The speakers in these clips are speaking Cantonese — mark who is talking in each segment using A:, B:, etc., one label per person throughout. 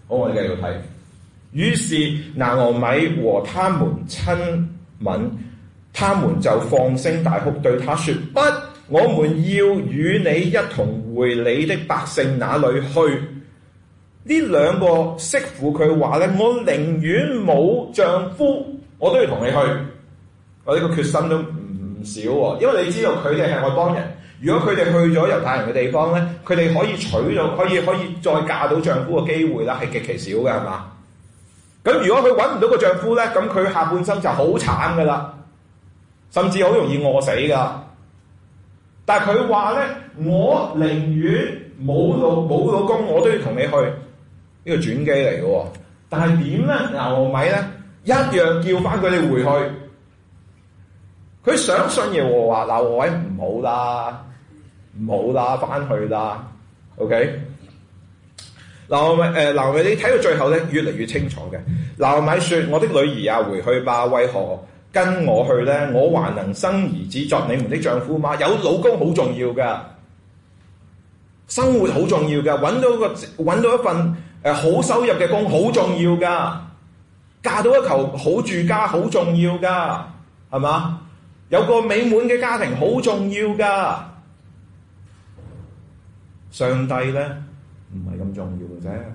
A: 好，我哋繼續睇。於是拿俄米和他們親吻，他們就放聲大哭，對他說：不，我們要與你一同回你的百姓那裏去。呢兩個媳婦佢話咧，我寧願冇丈夫，我都要同你去。我呢個決心都唔少喎，因為你知道佢哋係外邦人。如果佢哋去咗猶太人嘅地方咧，佢哋可以娶到，可以再嫁到丈夫嘅機會啦，係極其少嘅，係嘛？咁如果佢揾唔到個丈夫咧，咁佢下半生就好慘噶啦，甚至好容易餓死噶。但係佢話咧，我寧願冇老公，我都要同你去。呢個轉機嚟嘅喎。但係點咧？拿俄米咧一樣叫翻佢哋回去。佢想信耶和華，拿俄米唔好啦，翻去啦。OK。拿俄米你睇到最後咧，越嚟越清楚嘅。拿俄米説：我的女兒啊，回去吧。為何跟我去咧？我還能生兒子作你們的丈夫嗎？有老公好重要㗎，生活好重要㗎，揾到一份好收入嘅工好重要㗎，嫁到一頭好住家好重要㗎，係嘛？有個美滿嘅家庭好重要㗎。上帝咧唔係咁重要嘅啫。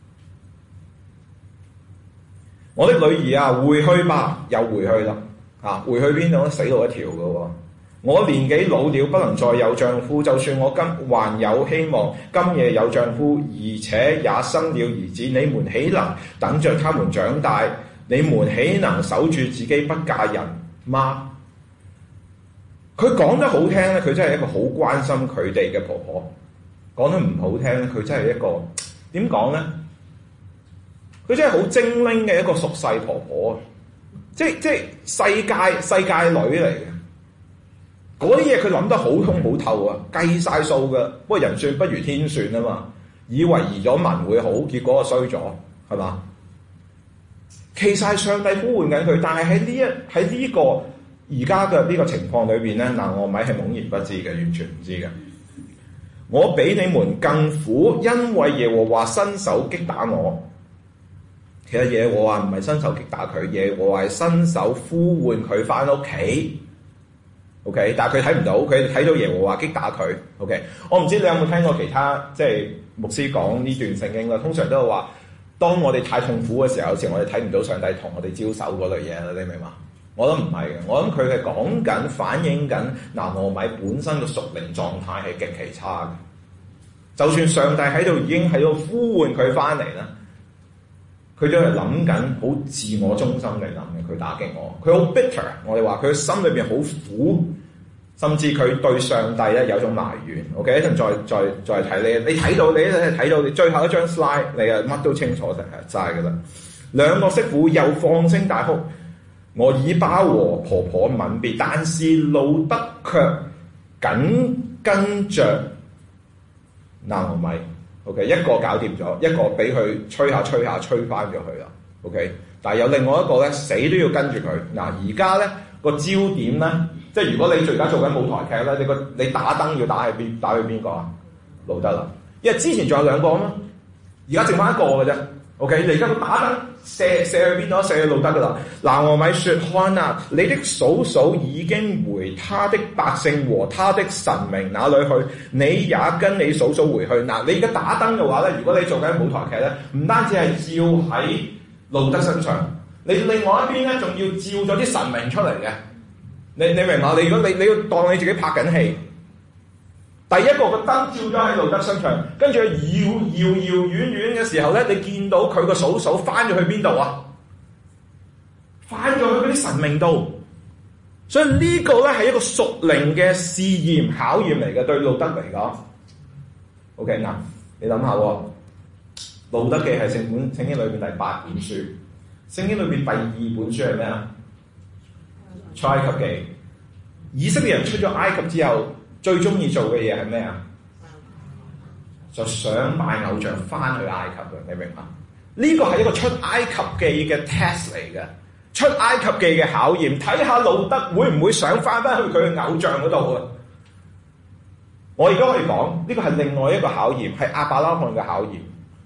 A: 我的女兒啊，回去吧，又回去啦。回去邊度咧？死路一條嘅喎。我年紀老了，不能再有丈夫。就算我還有希望，今夜有丈夫，而且也生了兒子，你們豈能等着他們長大？你們豈能守住自己不嫁人嗎？佢講得好聽咧，佢真係一個好關心佢哋嘅婆婆；講得唔好聽咧，佢真係一個點講咧？佢真係好精靈嘅一個俗世婆婆，即係世界女嚟嘅。嗰啲嘢佢諗得好通好透啊，計晒數㗎。不過人算不如天算啊嘛，以為移咗民會好，結果就衰咗，係嘛？其實係上帝呼喚緊佢，但係喺呢個而家嘅呢個情況裏邊咧，拿俄米係懵然不知嘅，完全唔知嘅。我比你們更苦，因為耶和華伸手擊打我。其實耶和華唔係伸手擊打佢，耶和華係伸手呼喚佢翻屋企。OK， 但係佢睇唔到，佢睇到耶和華擊打佢。OK， 我唔知你有冇聽過其他即係牧師講呢段聖經啦。通常都係話，當我哋太痛苦嘅時候，有時我哋睇唔到上帝同我哋招手嗰類嘢啦。你明嘛？我諗唔係嘅，我諗佢係講緊反映緊拿俄米本身嘅屬靈狀態係極其差嘅。就算上帝喺度已經喺度呼喚佢翻嚟啦，佢都係諗緊好自我中心嚟諗嘅。佢打擊我，佢好 bitter。我哋話佢心裏邊好苦。甚至佢對上帝咧有種埋怨。OK， 一陣再睇你睇到，你睇到你最後一張 slide， 你啊乜都清楚晒㗎啦。兩個媳婦又放聲大哭，我以巴和婆婆吻別，但是路得卻緊跟着拿俄米。OK， 一個搞掂咗，一個俾佢吹下吹翻咗去啦。OK， 但係有另外一個咧死都要跟住佢。嗱，而家咧個焦點咧。即係如果你而家做緊舞台劇咧，你打燈要打去邊個啊？路得啦，因為之前仲有兩個啊嘛，而家剩翻一個嘅啫。OK， 你而家打燈射去邊度？射去路得噶啦。拿俄米説：看啊，你的嫂嫂已經回他的百姓和他的神明那裏去，你也跟你嫂嫂回去。嗱，你而家打燈嘅話咧，如果你做緊舞台劇咧，唔單止係照喺路得身上，你另外一邊咧仲要照咗啲神明出嚟嘅。你明嘛？你如果你要當你自己拍緊戲，第一個燈照咗喺路得身上，跟住遙遠嘅時候咧，你見到佢個嫂嫂翻咗去邊度啊？翻咗去嗰啲神明度，所以呢個咧係一個屬靈嘅試驗考驗嚟嘅，對路得嚟講。OK， 嗱，你諗下喎，路得記係聖經裏邊第8本書，聖經裏邊第2本書係咩啊？出埃及記。以色列人出咗埃及之後，最中意做嘅嘢係咩啊？就想拜偶像翻去埃及嘅，你明嘛？呢個係一個出埃及記嘅 test 嚟嘅，出埃及記嘅考驗，睇下路得會唔會想翻去佢嘅偶像嗰度啊？我而家可以講，呢個係另外一個考驗，係亞伯拉罕嘅考驗。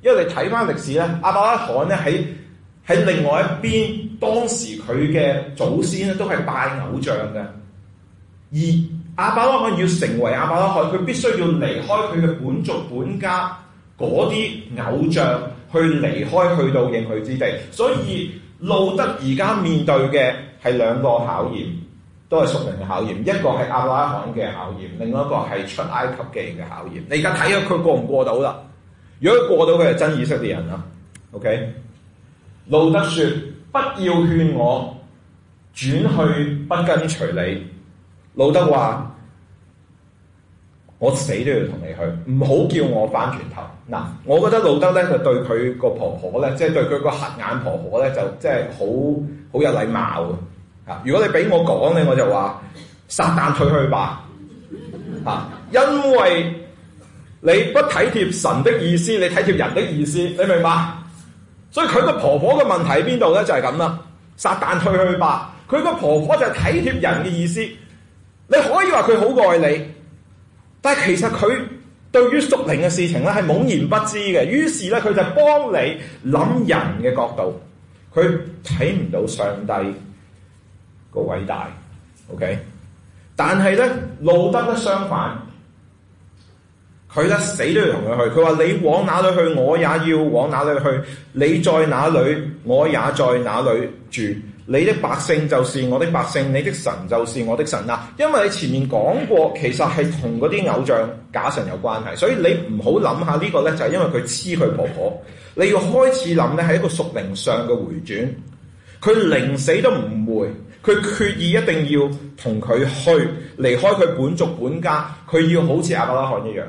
A: 因為你睇翻歷史咧，亞伯拉罕咧喺另外一邊，當時佢嘅祖先咧都係拜偶像嘅，而亞伯拉罕要成為亞伯拉罕，佢必須要離開佢嘅本族本家嗰啲偶像，去離開去到應許之地。所以路得而家面對嘅係兩個考驗，都係屬靈嘅考驗，一個係亞伯拉罕嘅考驗，另外一個係出埃及記嘅考驗。你而家睇下佢過唔過到啦？如果佢過到，佢係真以色列人啦。OK， 路得說：不要勸我轉去不跟隨你。路得話：我死都要同你去，唔好叫我翻轉頭。嗱，我覺得路得咧就對佢個婆婆咧，即係對佢個瞎眼婆婆咧，就即係好有禮貌啊！如果你俾我講咧，我就話撒旦退去吧，因為你不體貼神的意思，你體貼人的意思，你明白？所以佢個婆婆嘅問題喺邊度咧？就係咁啦，撒旦退去吧。佢個婆婆就係體貼人嘅意思。你可以話佢好愛你，但係其實佢對於屬靈嘅事情咧係懵然不知嘅。於是咧，佢就幫你諗人嘅角度，佢睇唔到上帝個偉大。OK， 但係咧路得咧相反。佢咧死都要同佢去，佢話你往哪裏去，我也要往哪裏去；你在哪裏，我也在哪裏住。你的百姓就是我的百姓，你的神就是我的神啊！因為你前面講過，其實係同嗰啲偶像假神有關係，所以你唔好諗下呢個咧就係因為佢黐佢婆婆。你要開始諗咧係一個屬靈上嘅回轉。佢寧死都唔會，佢決意一定要同佢去離開佢本族本家，佢要好似亞伯拉罕一樣。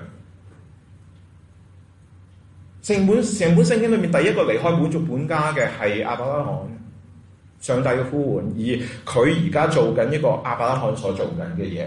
A: 成本聖經裏面第一個離開本族本家嘅係亞伯拉罕，上帝嘅呼喚，而佢而家做緊一個亞伯拉罕所做緊嘅嘢。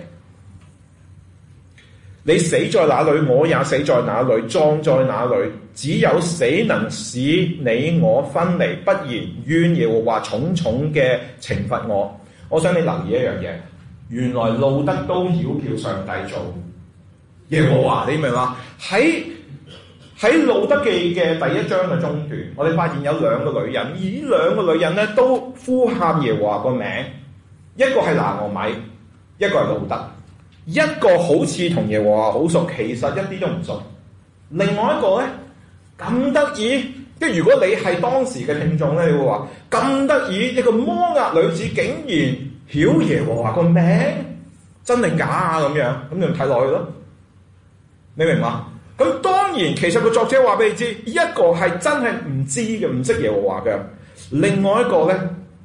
A: 你死在哪裏，我也死在哪裏，葬在哪裏，只有死能使你我分離，不然願耶和華重重嘅懲罰我。我想你留意一樣嘢，原來路得都繞叫上帝做耶和華，你明嘛？喺路得記嘅第一章嘅中段，我哋發現有兩個女人，而呢兩個女人咧都呼喊耶和華個名，一個係拿俄米，一個係路得。一個好似同耶和華好熟，其實一啲都唔熟。另外一個咧咁得意，即係如果你係當時嘅聽眾咧，你會話咁得意，一個摩押女子竟然曉耶和華個名，真定假啊？咁樣咁就睇落去咯，你明嘛？咁當然，其實個作者話俾你知，一個係真係唔知嘅，唔識耶和華嘅；另外一個咧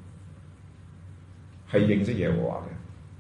A: 係認識耶和華嘅。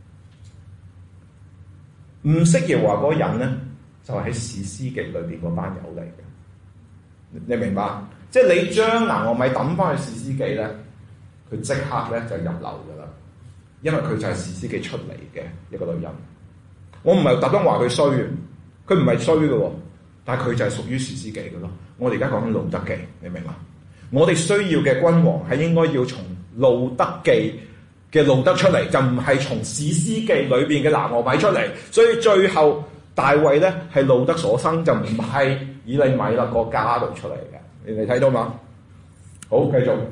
A: 唔識耶和華嗰個人咧，就係喺士師記裏邊嗰班友嚟嘅。你明白？即係你將拿俄米抌翻去士師記咧，佢即刻咧就入流噶啦，因為佢就係士師記出嚟嘅一個女人。我唔係特登話佢衰嘅，佢唔係衰嘅喎。但係佢就係屬於士師記嘅咯。我哋而家講緊路得記，你明嘛？我哋需要嘅君王係應該要從路得記嘅路得出嚟，就唔係從士師記裏邊嘅拿俄米出嚟。所以最後大衛咧係路得所生，就唔係以利米勒個家度出嚟嘅。你哋睇到嘛？好，繼續。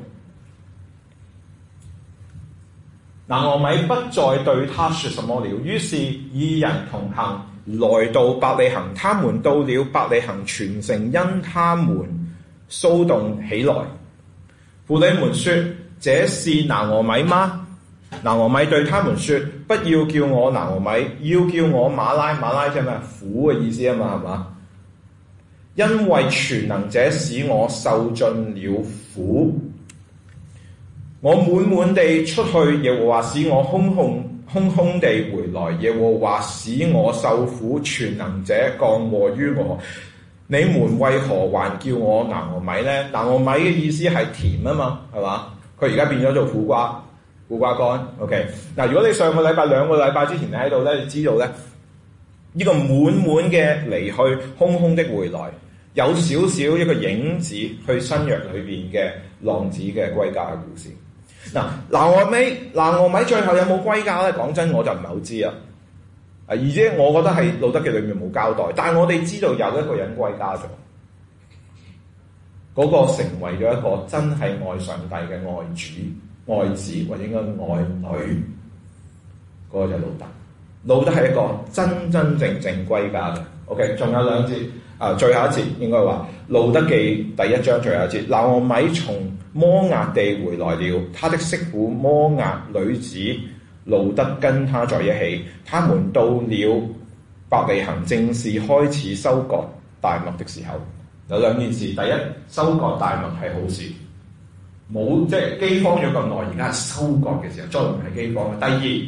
A: 拿俄米不再對他說什麼了，於是二人同行。來到伯利恆，他們到了伯利恆全城，因他們騷動起來。婦女們說：這是拿俄米嗎？拿俄米對他們說：不要叫我拿俄米，要叫我馬拉。馬拉即係咩？苦嘅意思啊嘛，係嘛？因為全能者使我受盡了苦，我滿滿地出去，耶和華使我空空地回來，耶和華使我受苦，全能者降禍於我。你們為何還叫我拿俄米呢？拿俄米嘅意思係甜啊嘛，係嘛？佢而家變咗做苦瓜乾。OK， 嗱，如果你上個禮拜兩個禮拜之前你喺度咧，你知道咧呢個滿滿嘅離去，空空的回來，有少少一個影子去新約裏邊嘅浪子嘅歸家嘅故事。嗱，拿俄米最後有冇歸家咧？講真，我就唔係好知啊。而且我覺得係路得記裏面冇交代，但係我哋知道有一個人歸家咗。 嗰個成為咗一個真係愛上帝嘅愛主、愛子或者應該愛女，嗰個就係路得。路得係一個真真正正歸家嘅。OK， 仲有兩節最後一節應該話路得記第1章最後一節。拿俄米從摩押地回來了，他的媳婦摩押女子路得跟他在一起，他們到了伯利恆，正是開始收割大麥的時候。有兩件事，第一，收割大麥係好事，冇即係饑荒咗咁耐，而家係收割嘅時候，再唔係饑荒。第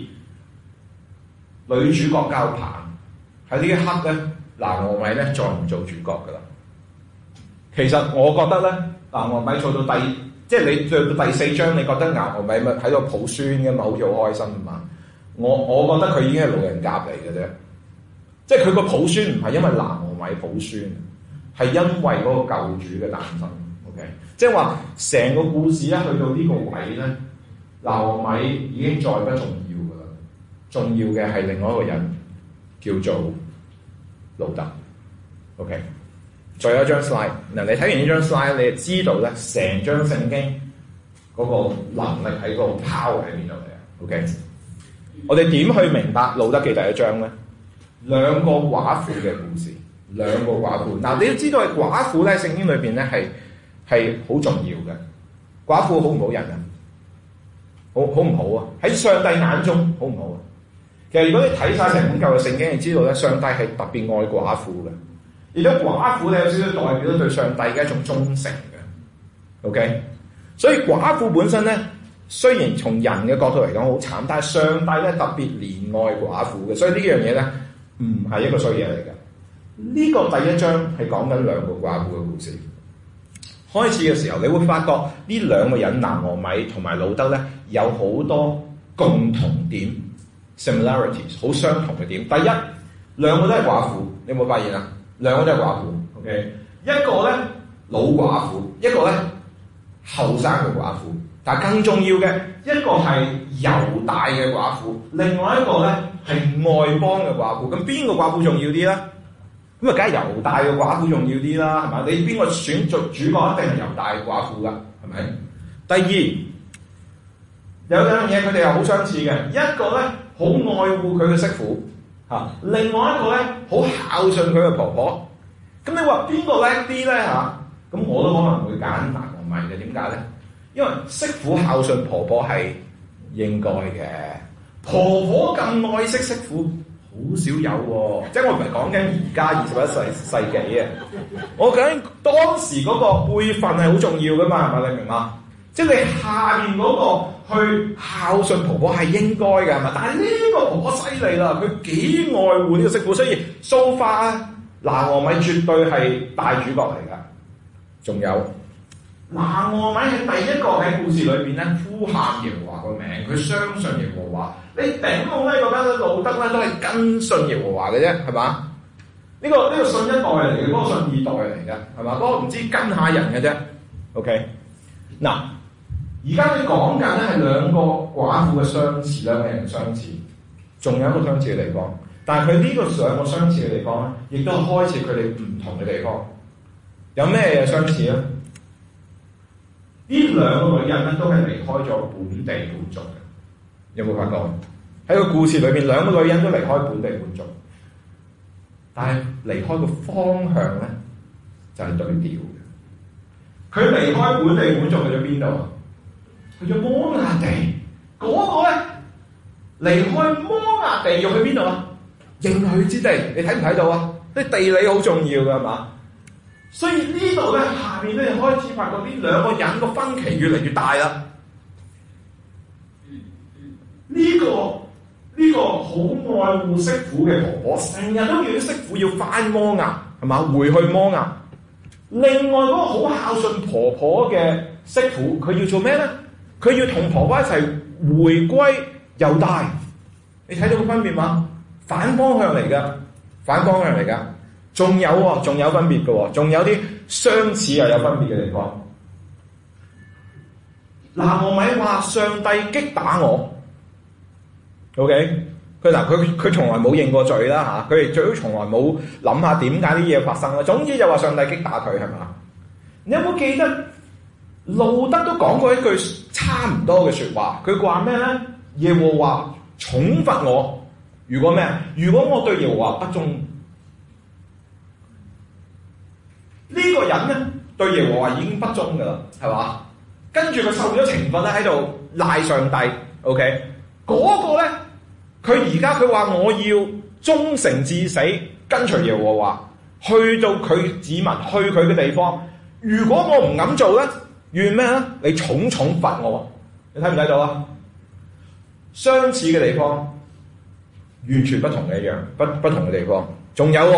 A: 二，女主角交棒喺呢一刻咧，拿俄米咧再唔做主角噶啦。其實我覺得咧，拿俄米做到即係你做到第4章，你覺得拿俄米咪喺度抱孫嘅嘛，好似好開心啊嘛。我覺得佢已經係路人甲嚟嘅啫，即係佢個抱孫唔係因為拿俄米抱孫，係因為嗰個救主嘅誕生。OK， 即係話成個故事咧去到呢個位咧，拿俄米已經再不重要噶啦，重要嘅係另外一個人叫做路得。OK。再有一張 slide， 嗱你睇完呢張 slide， 你就知道咧，成張聖經嗰個能力喺嗰個 power 喺邊度嚟啊 ？OK， 我哋點去明白路得記第1章咧？兩個寡婦嘅故事，兩個寡婦。嗱，你都知道係寡婦咧，聖經裏邊咧係好重要嘅。寡婦好唔好人啊？好唔好啊？喺上帝眼中好唔好啊？其實如果你睇晒成本舊嘅聖經，你知道咧，上帝係特別愛寡婦嘅。而家寡婦咧有少少代表咗對上帝嘅一種忠誠嘅 ，OK？ 所以寡婦本身咧，雖然從人嘅角度嚟講好慘，但係上帝咧特別憐愛寡婦嘅，所以呢樣嘢咧唔係一個衰嘢嚟嘅。呢個第1章係講緊兩個寡婦嘅故事。開始嘅時候，你會發覺呢兩個人拿俄米同埋路得咧有好多共同點 ，similarities 好相同嘅點。第一，兩個都係寡婦，你有冇發現啊？兩個都係寡婦 ，OK， 一個咧老寡婦，一個咧後生嘅寡婦。但係更重要嘅，一個係猶大嘅寡婦，另外一個咧係外邦嘅寡婦。咁邊個寡婦重要啲咧？咁啊，梗係猶大嘅寡婦重要啲啦，係嘛？你邊個選做主角一定係猶大嘅寡婦㗎，係咪？第二，有兩樣嘢佢哋又好相似嘅，一個咧好愛護佢嘅媳婦。另外一個咧，好孝順佢嘅婆婆。咁你話邊個叻啲咧嚇？咁我都可能會揀拿俄米嘅。點解咧？因為媳婦孝順婆婆係應該嘅。婆婆咁愛惜媳婦，好少有喎。即係我唔係講緊而家21世紀啊，我講緊當時嗰個輩分係好重要噶嘛，係咪？你明嘛？即係你下面嗰個去孝順婆婆係應該嘅，係咪？但係呢個婆婆犀利啦，佢幾愛護呢個媳婦，所以so far拿俄米絕對係大主角嚟㗎。仲有拿俄米係第一個喺故事裏邊咧呼喊耶和華個名，佢相信耶和華。你頂我咧覺得路得咧都係跟信耶和華嘅啫，係嘛？呢個信一代嚟嘅，嗰個信二代嚟嘅，係嘛？嗰個唔知跟下人嘅啫。OK， 嗱。而家你講緊咧係兩個寡婦嘅相似，兩個人嘅相似，仲有一個相似嘅地方。但係佢呢個兩個相似嘅地方咧，亦都開始佢哋唔同嘅地方。有咩嘢相似咧？呢兩個女人咧都係離開咗本地本族嘅。有冇發覺？喺個故事裏邊，兩個女人都離開本地本族，但係離開個方向咧就係對調嘅。佢離開本地本族去咗邊度啊？去咗摩押地，嗰個咧離開摩押地要去邊度啊？應許之地，你睇唔睇到啊？啲地理好重要㗎，係嘛？所以呢度咧下面咧開始發覺呢兩個人個分歧越嚟越大啦。呢個好愛護媳婦嘅婆婆，成日都叫啲媳婦要返摩押，係嘛？回去摩押。另外嗰個好孝順婆婆嘅媳婦，佢要做咩咧？佢要同婆婆一齊回歸猶大，你睇到個分別嗎？反方向嚟㗎，反方向嚟㗎。仲有分別嘅喎，仲有啲相似又有分別嘅地方。拿俄米話上帝擊打我 ，OK？ 佢從來冇認過罪啦嚇，佢亦最好從來冇諗下點解啲嘢發生啦。總之就話上帝擊打佢係嘛？ 你有冇記得路德都講過一句差唔多嘅説話？佢話咩咧？耶和華重罰我，如果咩？如果我對耶和華不忠，呢個人咧對耶和華已經不忠噶啦，係嘛？跟住佢受咗懲罰咧，喺度賴上帝。OK， 嗰個咧，佢話我要忠誠至死，跟隨耶和華，去到佢子民，去佢嘅地方。如果我唔咁做咧，願咩咧？你重重罰我。你睇唔睇到啊？相似嘅地方，完全不同嘅一樣，不同嘅地方。仲有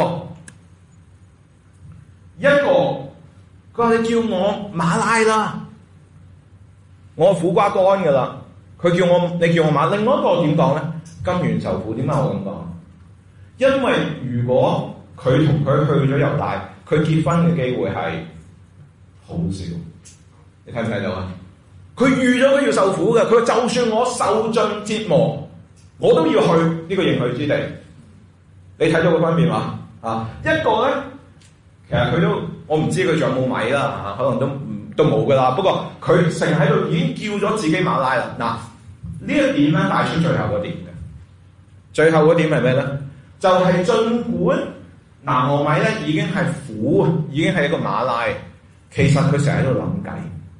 A: 一個，佢話你叫我馬拉啦，我苦瓜乾㗎啦。你叫我馬。另外一個點講咧？甘願受苦。點解我咁講？因為如果佢同佢去咗猶大，佢結婚嘅機會係好少。你睇唔睇到啊？佢預咗佢要受苦嘅。佢話就算我受盡折磨，我都要去呢個應許之地。你睇到個分別嘛？啊，一個咧，其實佢都我唔知佢仲有冇米啦，可能都冇噶啦。不過佢成日喺度已經叫咗自己馬拉啦。嗱，呢一點咧帶出最後嗰點嘅。最後嗰點係咩咧？就係儘管拿俄米咧已經係苦，已經係一個馬拉，其實佢成日喺度諗計。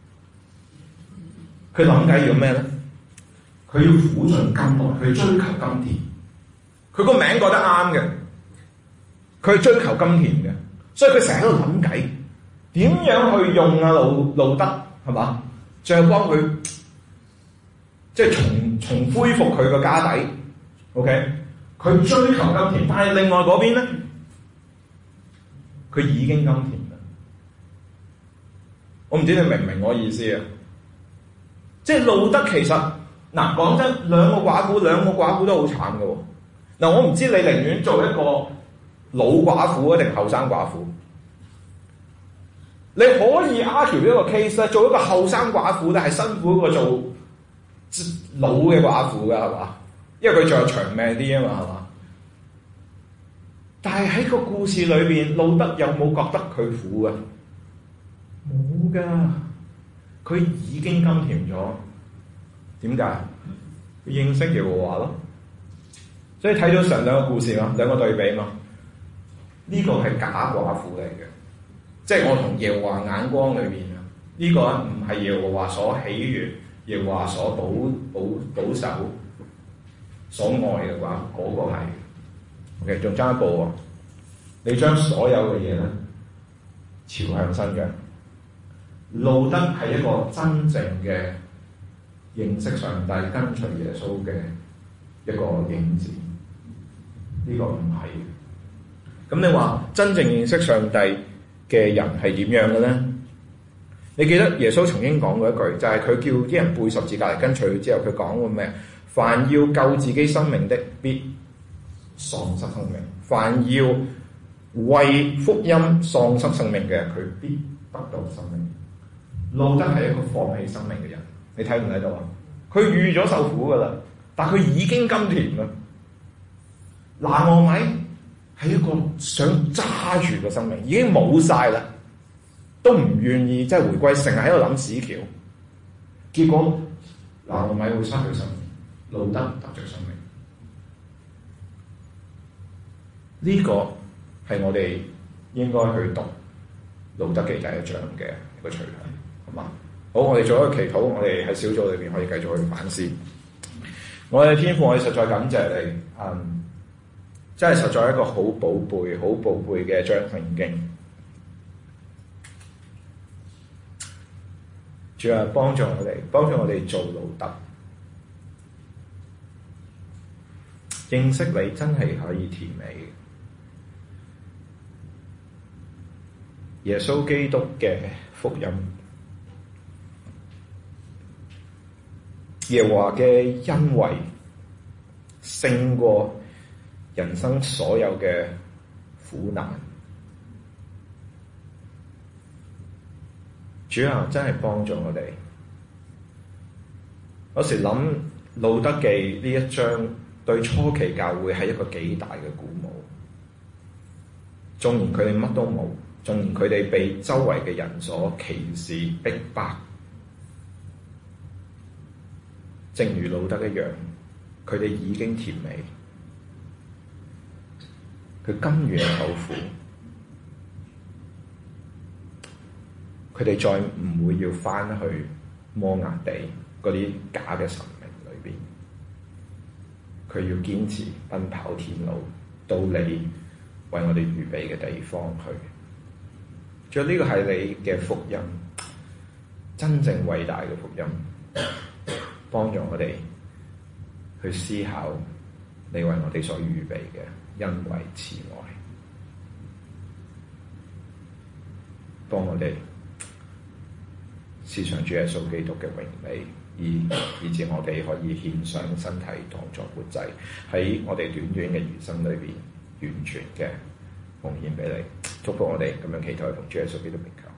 A: 佢諗計要咩咧？佢要苦盡甘來，去追求甘甜。佢個名覺得啱嘅，佢追求甘甜嘅，所以佢成日喺度諗計，點樣去用路德係嘛？最後幫佢即係重恢復佢個家底。OK， 佢追求甘甜，但係另外嗰邊咧，佢已經甘甜啦。我唔知你明唔明我意思啊？即係路德其實嗱，講真，兩個寡婦都好慘嘅喎。嗱，我唔知你寧願做一個老寡婦定後生寡婦？你可以 argue 一個 case 咧，做一個後生寡婦咧係辛苦過做老嘅寡婦㗎，係嘛？因為佢仲有長命啲啊嘛，係嘛？但係喺個故事裏邊，路德有冇覺得佢苦啊？冇㗎。佢已經甘甜咗，點解？佢認識耶和華咯，所以睇到上兩個故事嘛，兩個對比嘛。呢個係假寡婦嚟嘅，即係我同耶和華眼光裏邊啊，呢個唔係耶和華所喜悅、耶和華所保守、所愛嘅話，嗰個係。OK， 仲爭一步喎，你將所有嘅嘢咧朝向新嘅。路德係一個真正嘅認識上帝、跟隨耶穌嘅一個影子，呢個唔係。咁你話真正認識上帝嘅人係點樣嘅咧？你記得耶穌曾經講過一句，就係佢叫啲人背十字架嚟跟隨佢之後，佢講過咩？凡要救自己生命的，必喪失生命；凡要為福音喪失生命嘅，佢必得到生命。路德係一個放棄生命嘅人，你睇唔睇到啊？佢預咗受苦噶啦，但佢已經甘甜啦。拿俄米係一個想揸住個生命，已經冇晒啦，都唔願意即係回歸，成日喺度諗死橋。結果拿俄米會失去生命，路德得着生命。呢個係我哋應該去讀路德記第一章嘅一個取向。好，我哋做一個祈禱，我哋喺小組裏邊可以繼續去反思。我哋天父，我哋實在感謝你，真係實在一個好寶貝、好寶貝嘅一章聖經。主啊，幫助我哋做路德，認識你真係可以甜美嘅。耶穌基督嘅福音。耶和華嘅恩惠勝過人生所有嘅苦難。主啊，真係幫助我哋。有時諗路德記呢一章對初期教會係一個幾大嘅鼓舞。縱然佢哋乜都冇， 縱然佢哋被周圍嘅人所歧視逼迫，正如路得一樣，佢哋已經甜美，佢甘願受苦，佢哋再唔會要返去摩押地嗰啲假嘅神明裏邊，佢要堅持奔跑天路到你為我哋預備嘅地方去。仲有呢個係你嘅福音，真正偉大嘅福音，幫助我哋去思考你為我哋所預備嘅恩惠慈愛，幫我哋思想主耶穌基督嘅榮美，以致我哋可以獻上身體當作活祭，喺我哋短短嘅餘生裏邊完全嘅奉獻俾你。祝福我哋咁樣祈禱，同主耶穌基督名求。